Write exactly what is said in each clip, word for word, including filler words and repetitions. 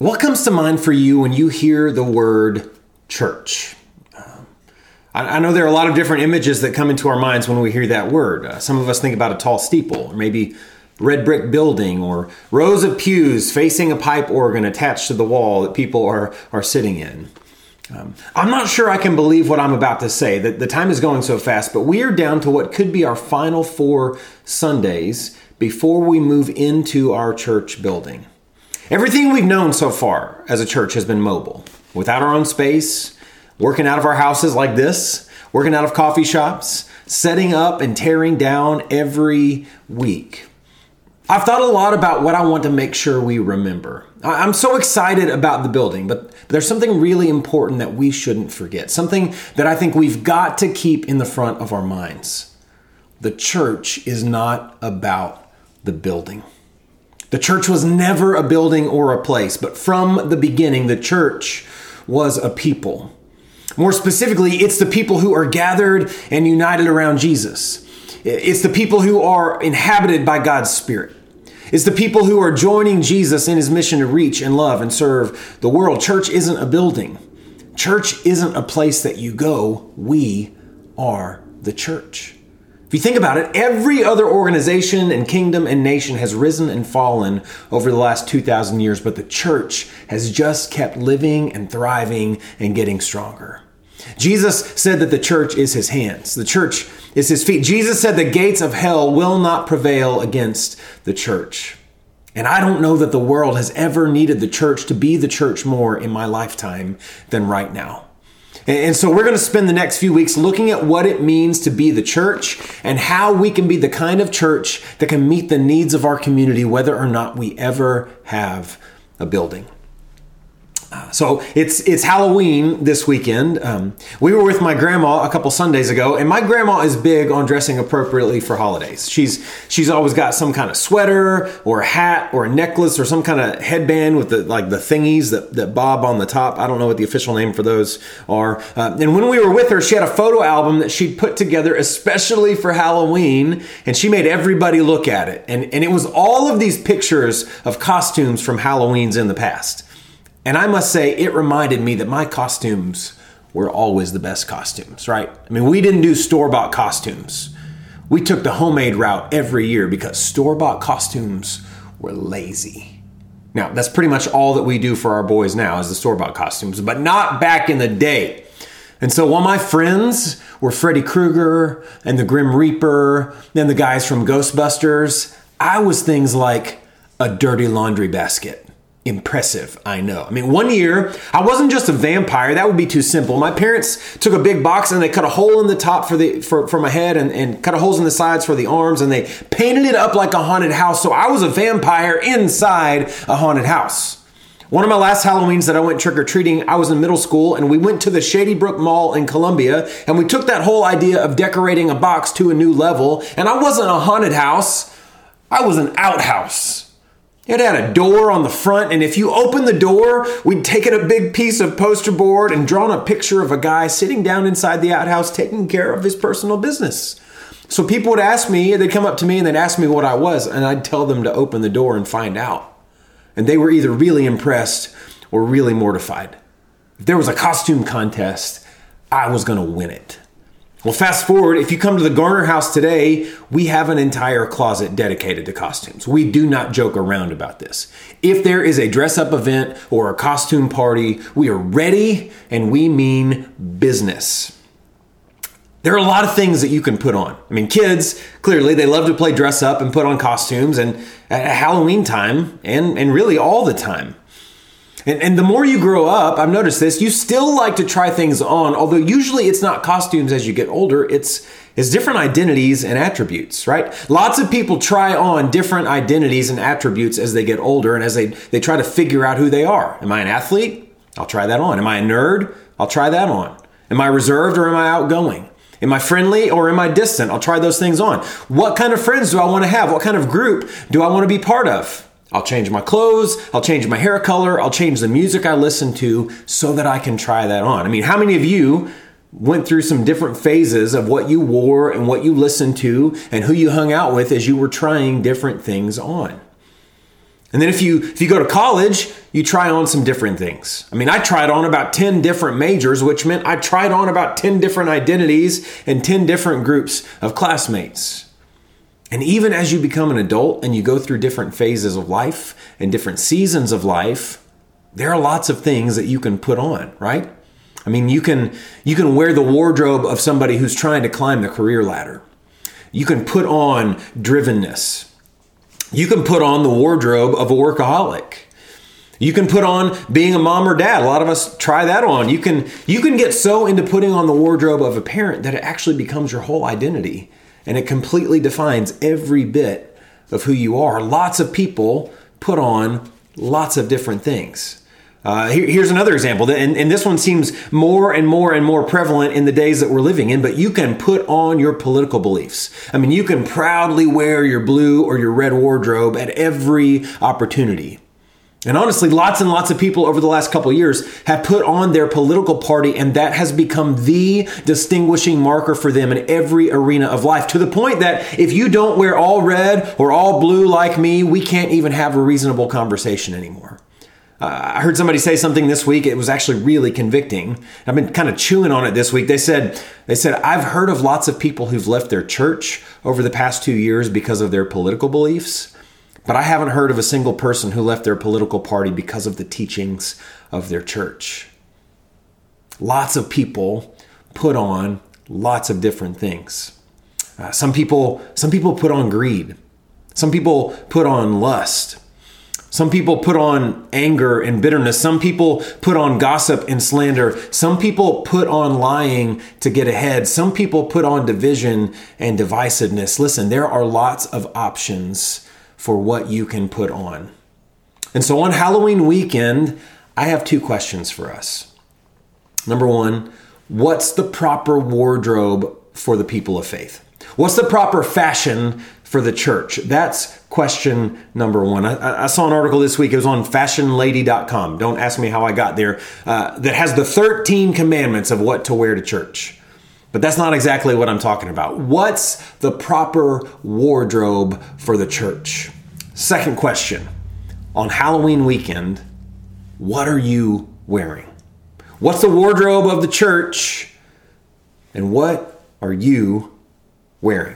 What comes to mind for you when you hear the word church? Um, I, I know there are a lot of different images that come into our minds when we hear that word. Uh, some of us think about a tall steeple, or maybe red brick building, or rows of pews facing a pipe organ attached to the wall that people are, are sitting in. Um, I'm not sure I can believe what I'm about to say. The, the time is going so fast, but we are down to what could be our final four Sundays before we move into our church building. Everything we've known so far as a church has been mobile, without our own space, working out of our houses like this, working out of coffee shops, setting up and tearing down every week. I've thought a lot about what I want to make sure we remember. I'm so excited about the building, but there's something really important that we shouldn't forget, something that I think we've got to keep in the front of our minds. The church is not about the building. The church was never a building or a place, but from the beginning, the church was a people. More specifically, it's the people who are gathered and united around Jesus. It's the people who are inhabited by God's Spirit. It's the people who are joining Jesus in his mission to reach and love and serve the world. Church isn't a building. Church isn't a place that you go. We are the church. If you think about it, every other organization and kingdom and nation has risen and fallen over the last two thousand years, but the church has just kept living and thriving and getting stronger. Jesus said that the church is his hands. The church is his feet. Jesus said the gates of hell will not prevail against the church. And I don't know that the world has ever needed the church to be the church more in my lifetime than right now. And so we're going to spend the next few weeks looking at what it means to be the church and how we can be the kind of church that can meet the needs of our community, whether or not we ever have a building. Uh, so it's it's Halloween this weekend. Um, we were with my grandma a couple Sundays ago, and my grandma is big on dressing appropriately for holidays. She's she's always got some kind of sweater or a hat or a necklace or some kind of headband with the like the thingies that, that bob on the top. I don't know what the official name for those are. Uh, and when we were with her, she had a photo album that she'd put together especially for Halloween, and she made everybody look at it. And, and it was all of these pictures of costumes from Halloweens in the past. And I must say, it reminded me that my costumes were always the best costumes, right? I mean, we didn't do store-bought costumes. We took the homemade route every year because store-bought costumes were lazy. Now, that's pretty much all that we do for our boys now is the store-bought costumes, but not back in the day. And so while my friends were Freddy Krueger and the Grim Reaper and the guys from Ghostbusters, I was things like a dirty laundry basket. Impressive, I know. I mean, one year, I wasn't just a vampire. That would be too simple. My parents took a big box and they cut a hole in the top for the for, for my head and, and cut a holes in the sides for the arms, and they painted it up like a haunted house. So I was a vampire inside a haunted house. One of my last Halloweens that I went trick-or-treating, I was in middle school, and we went to the Shady Brook Mall in Columbia, and we took that whole idea of decorating a box to a new level, and I wasn't a haunted house. I was an outhouse. It had a door on the front, and if you open the door, we'd taken a big piece of poster board and drawn a picture of a guy sitting down inside the outhouse taking care of his personal business. So people would ask me, they'd come up to me and they'd ask me what I was, and I'd tell them to open the door and find out. And they were either really impressed or really mortified. If there was a costume contest, I was going to win it. Well, fast forward, if you come to the Garner house today, we have an entire closet dedicated to costumes. We do not joke around about this. If there is a dress-up event or a costume party, we are ready and we mean business. There are a lot of things that you can put on. I mean, kids, clearly, they love to play dress up and put on costumes and at Halloween time and, and really all the time. And, and the more you grow up, I've noticed this, you still like to try things on, although usually it's not costumes as you get older, it's, it's different identities and attributes, right? Lots of people try on different identities and attributes as they get older and as they, they try to figure out who they are. Am I an athlete? I'll try that on. Am I a nerd? I'll try that on. Am I reserved or am I outgoing? Am I friendly or am I distant? I'll try those things on. What kind of friends do I want to have? What kind of group do I want to be part of? I'll change my clothes, I'll change my hair color, I'll change the music I listen to so that I can try that on. I mean, how many of you went through some different phases of what you wore and what you listened to and who you hung out with as you were trying different things on? And then if you if you go to college, you try on some different things. I mean, I tried on about ten different majors, which meant I tried on about ten different identities and ten different groups of classmates. And even as you become an adult and you go through different phases of life and different seasons of life, there are lots of things that you can put on, right? I mean, you can you can wear the wardrobe of somebody who's trying to climb the career ladder. You can put on drivenness. You can put on the wardrobe of a workaholic. You can put on being a mom or dad. A lot of us try that on. You can you can get so into putting on the wardrobe of a parent that it actually becomes your whole identity. And it completely defines every bit of who you are. Lots of people put on lots of different things. Uh, here, here's another example, and, and this one seems more and more and more prevalent in the days that we're living in, but you can put on your political beliefs. I mean, you can proudly wear your blue or your red wardrobe at every opportunity. And honestly, lots and lots of people over the last couple of years have put on their political party, and that has become the distinguishing marker for them in every arena of life, to the point that if you don't wear all red or all blue like me, we can't even have a reasonable conversation anymore. Uh, I heard somebody say something this week. It was actually really convicting. I've been kind of chewing on it this week. They said, they said, I've heard of lots of people who've left their church over the past two years because of their political beliefs. But I haven't heard of a single person who left their political party because of the teachings of their church. Lots of people put on lots of different things. Uh, some people, some people put on greed. Some people put on lust. Some people put on anger and bitterness. Some people put on gossip and slander. Some people put on lying to get ahead. Some people put on division and divisiveness. Listen, there are lots of options for what you can put on. And so on Halloween weekend, I have two questions for us. Number one, what's the proper wardrobe for the people of faith? What's the proper fashion for the church? That's question number one. I, I saw an article this week. It was on fashion lady dot com. Don't ask me how I got there. Uh, that has the thirteen commandments of what to wear to church. But that's not exactly what I'm talking about. What's the proper wardrobe for the church? Second question, on Halloween weekend, what are you wearing? What's the wardrobe of the church? And what are you wearing?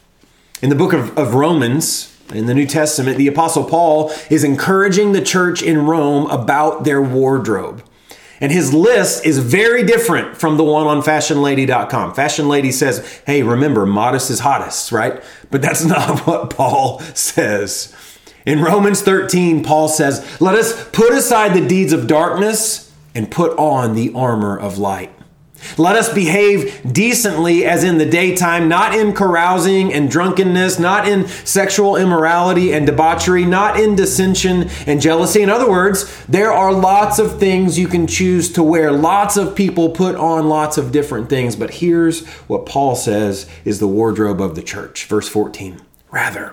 In the book of, of Romans, in the New Testament, the Apostle Paul is encouraging the church in Rome about their wardrobe. And his list is very different from the one on fashion lady dot com. Fashion Lady says, hey, remember, modest is hottest, right? But that's not what Paul says. In Romans thirteen, Paul says, let us put aside the deeds of darkness and put on the armor of light. Let us behave decently as in the daytime, not in carousing and drunkenness, not in sexual immorality and debauchery, not in dissension and jealousy. In other words, there are lots of things you can choose to wear. Lots of people put on lots of different things. But here's what Paul says is the wardrobe of the church. Verse fourteen, rather,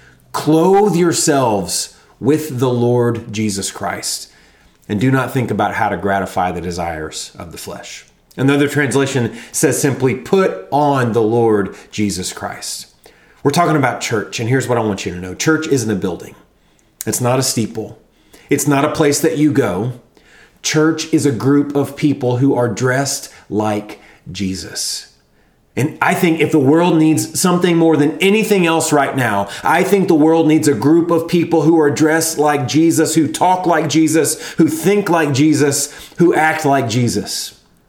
clothe yourselves with the Lord Jesus Christ, and do not think about how to gratify the desires of the flesh. Another translation says simply, put on the Lord Jesus Christ. We're talking about church, and here's what I want you to know. Church isn't a building. It's not a steeple. It's not a place that you go. Church is a group of people who are dressed like Jesus. And I think if the world needs something more than anything else right now, I think the world needs a group of people who are dressed like Jesus, who talk like Jesus, who think like Jesus, who act like Jesus.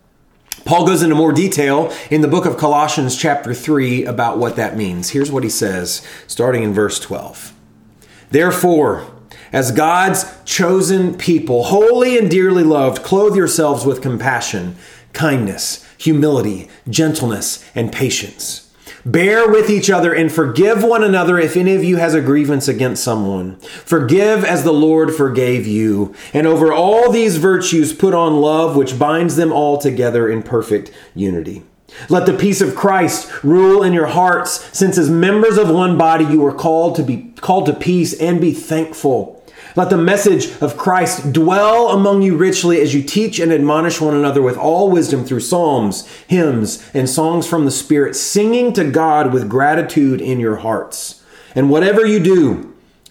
Paul goes into more detail in the book of Colossians chapter three about what that means. Here's what he says, starting in verse twelve. Therefore, as God's chosen people, holy and dearly loved, clothe yourselves with compassion, kindness, humility, gentleness, and patience. Bear with each other and forgive one another if any of you has a grievance against someone. Forgive as the Lord forgave you. And over all these virtues put on love, which binds them all together in perfect unity. Let the peace of Christ rule in your hearts, since as members of one body you are called to be called to peace, and be thankful. Let the message of Christ dwell among you richly as you teach and admonish one another with all wisdom through psalms, hymns, and songs from the Spirit, singing to God with gratitude in your hearts. And whatever you do,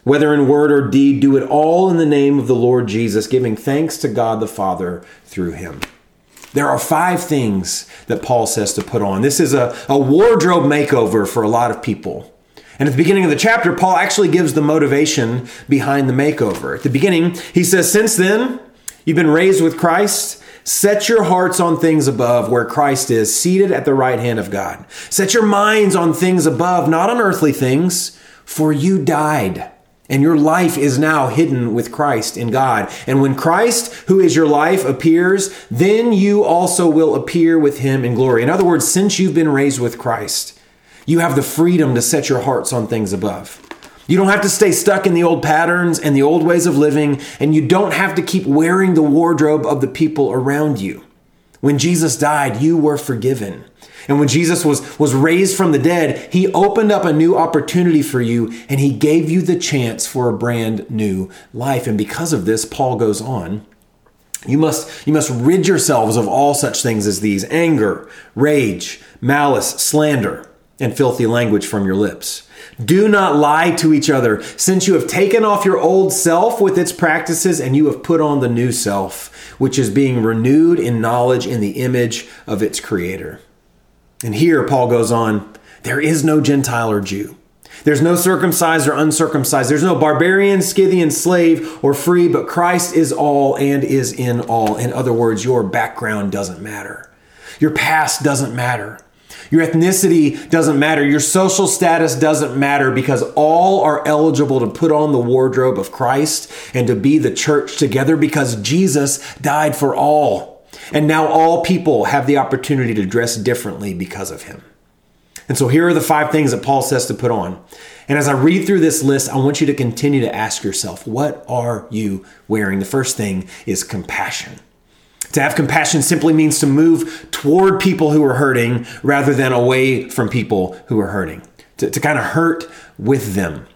Whether in word or deed, do it all in the name of the Lord Jesus, giving thanks to God the Father through him. There are five things that Paul says to put on. This is a, a wardrobe makeover for a lot of people. And at the beginning of the chapter, Paul actually gives the motivation behind the makeover. At the beginning, he says, since then, you've been raised with Christ. Set your hearts on things above where Christ is, seated at the right hand of God. Set your minds on things above, not on earthly things, for you died, and your life is now hidden with Christ in God. And when Christ, who is your life, appears, then you also will appear with him in glory. In other words, since you've been raised with Christ, you have the freedom to set your hearts on things above. You don't have to stay stuck in the old patterns and the old ways of living, and you don't have to keep wearing the wardrobe of the people around you. When Jesus died, you were forgiven. And when Jesus was, was raised from the dead, he opened up a new opportunity for you, and he gave you the chance for a brand new life. And because of this, Paul goes on, You must, you must rid yourselves of all such things as these: anger, rage, malice, slander, and filthy language from your lips. Do not lie to each other, since you have taken off your old self with its practices, and you have put on the new self, which is being renewed in knowledge in the image of its creator. And here Paul goes on, there is no Gentile or Jew. There's no circumcised or uncircumcised. There's no barbarian, Scythian, slave, or free, but Christ is all and is in all. In other words, your background doesn't matter. Your past doesn't matter. Your ethnicity doesn't matter. Your social status doesn't matter, because all are eligible to put on the wardrobe of Christ and to be the church together, because Jesus died for all. And now all people have the opportunity to dress differently because of him. And so here are the five things that Paul says to put on. And as I read through this list, I want you to continue to ask yourself, what are you wearing? The first thing is compassion. To have compassion simply means to move toward people who are hurting rather than away from people who are hurting. To, to kind of hurt with them.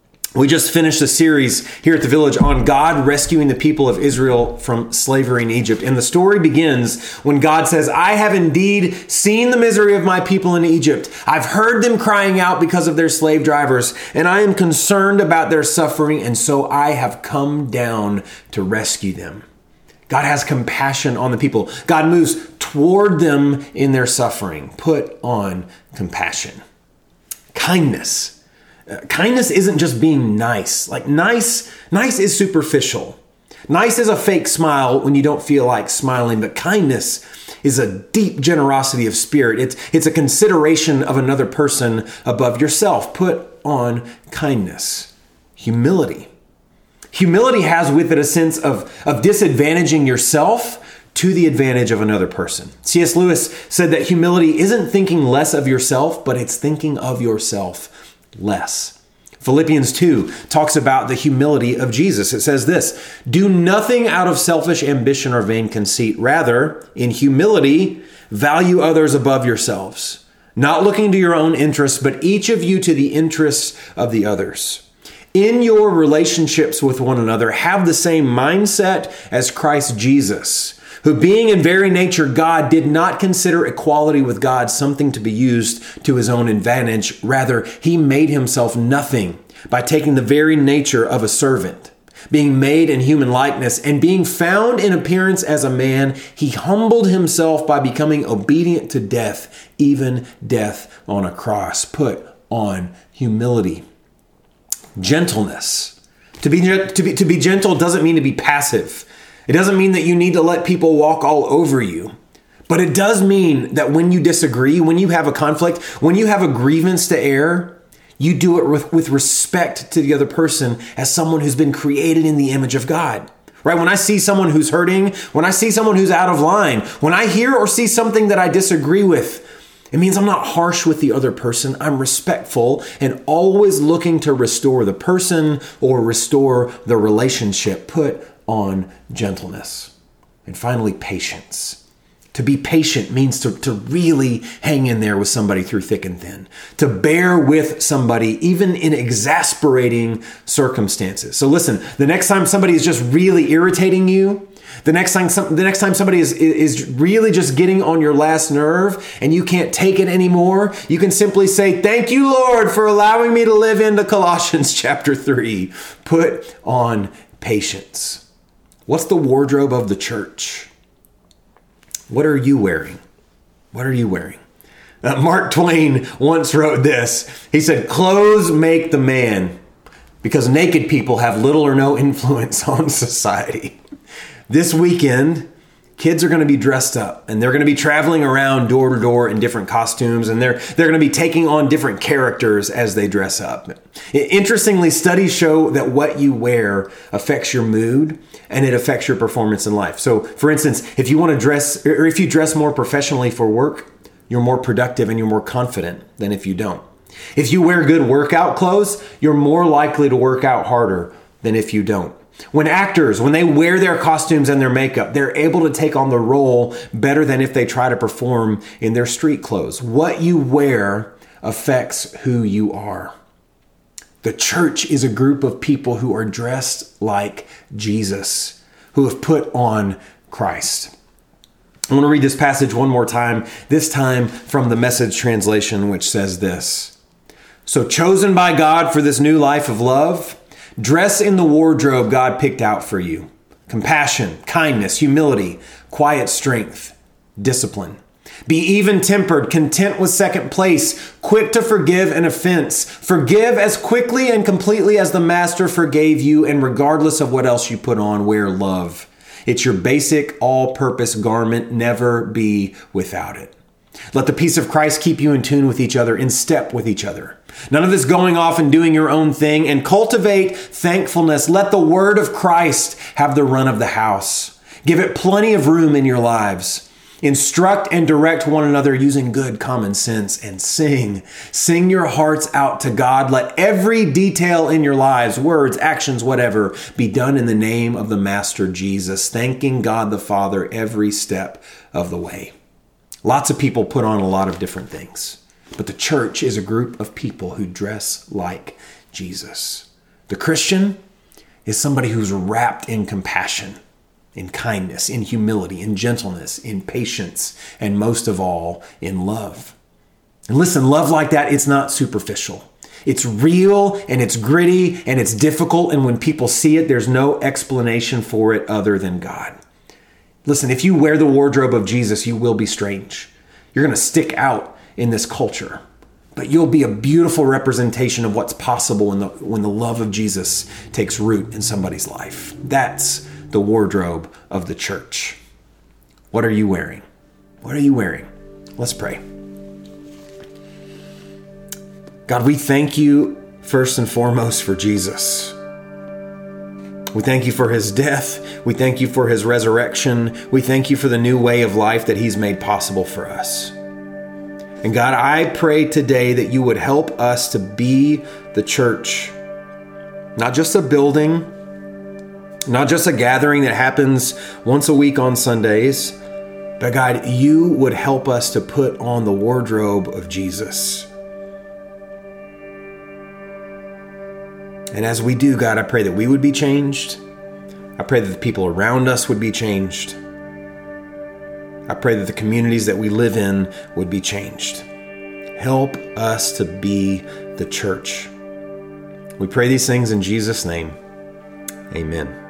We just finished a series here at the Village on God rescuing the people of Israel from slavery in Egypt. And the story begins when God says, I have indeed seen the misery of my people in Egypt. I've heard them crying out because of their slave drivers, and I am concerned about their suffering, and so I have come down to rescue them. God has compassion on the people. God moves toward them in their suffering. Put on compassion. Kindness. Uh, kindness isn't just being nice. Like nice, nice is superficial. Nice is a fake smile when you don't feel like smiling, but kindness is a deep generosity of spirit. It's, it's a consideration of another person above yourself. Put on kindness. Humility. Humility has with it a sense of, of disadvantaging yourself to the advantage of another person. C S Lewis said that humility isn't thinking less of yourself, but it's thinking of yourself less. Philippians two talks about the humility of Jesus. It says this, do nothing out of selfish ambition or vain conceit. Rather, in humility, value others above yourselves, not looking to your own interests, but each of you to the interests of the others. In your relationships with one another, have the same mindset as Christ Jesus, who being in very nature God, did not consider equality with God something to be used to his own advantage. Rather, he made himself nothing by taking the very nature of a servant. Being made in human likeness and being found in appearance as a man, he humbled himself by becoming obedient to death, even death on a cross. Put on humility. Gentleness. To be, to be, to be gentle doesn't mean to be passive. It doesn't mean that you need to let people walk all over you. But it does mean that when you disagree, when you have a conflict, when you have a grievance to air, you do it with, with respect to the other person as someone who's been created in the image of God. Right? When I see someone who's hurting, when I see someone who's out of line, when I hear or see something that I disagree with, it means I'm not harsh with the other person. I'm respectful and always looking to restore the person or restore the relationship. Put on gentleness. And finally, patience. To be patient means to, to really hang in there with somebody through thick and thin. To bear with somebody, even in exasperating circumstances. So listen, the next time somebody is just really irritating you, the next time, some, the next time somebody is, is really just getting on your last nerve and you can't take it anymore, you can simply say, thank you, Lord, for allowing me to live into Colossians chapter three. Put on patience. What's the wardrobe of the church? What are you wearing? What are you wearing? Uh, Mark Twain once wrote this. He said, clothes make the man, because naked people have little or no influence on society. This weekend, kids are going to be dressed up and they're going to be traveling around door to door in different costumes, and they're they're going to be taking on different characters as they dress up. Interestingly, studies show that what you wear affects your mood and it affects your performance in life. So, for instance, if you want to dress, or if you dress more professionally for work, you're more productive and you're more confident than if you don't. If you wear good workout clothes, you're more likely to work out harder than if you don't. When actors, when they wear their costumes and their makeup, they're able to take on the role better than if they try to perform in their street clothes. What you wear affects who you are. The church is a group of people who are dressed like Jesus, who have put on Christ. I want to read this passage one more time, this time from the Message translation, which says this. So chosen by God for this new life of love, dress in the wardrobe God picked out for you. Compassion, kindness, humility, quiet strength, discipline. Be even-tempered, content with second place, quick to forgive an offense. Forgive as quickly and completely as the Master forgave you, and regardless of what else you put on, wear love. It's your basic all-purpose garment. Never be without it. Let the peace of Christ keep you in tune with each other, in step with each other. None of this going off and doing your own thing, and cultivate thankfulness. Let the word of Christ have the run of the house. Give it plenty of room in your lives. Instruct and direct one another using good common sense, and sing. Sing your hearts out to God. Let every detail in your lives, words, actions, whatever, be done in the name of the Master Jesus, thanking God the Father every step of the way. Lots of people put on a lot of different things, but the church is a group of people who dress like Jesus. The Christian is somebody who's wrapped in compassion, in kindness, in humility, in gentleness, in patience, and most of all, in love. And listen, love like that, it's not superficial. It's real, and it's gritty, and it's difficult, and when people see it, there's no explanation for it other than God. Listen, if you wear the wardrobe of Jesus, you will be strange. You're going to stick out in this culture, but you'll be a beautiful representation of what's possible when the, when the love of Jesus takes root in somebody's life. That's the wardrobe of the church. What are you wearing? What are you wearing? Let's pray. God, we thank you first and foremost for Jesus. We thank you for his death. We thank you for his resurrection. We thank you for the new way of life that he's made possible for us. And God, I pray today that you would help us to be the church, not just a building, not just a gathering that happens once a week on Sundays, but God, you would help us to put on the wardrobe of Jesus. And as we do, God, I pray that we would be changed. I pray that the people around us would be changed. I pray that the communities that we live in would be changed. Help us to be the church. We pray these things in Jesus' name. Amen.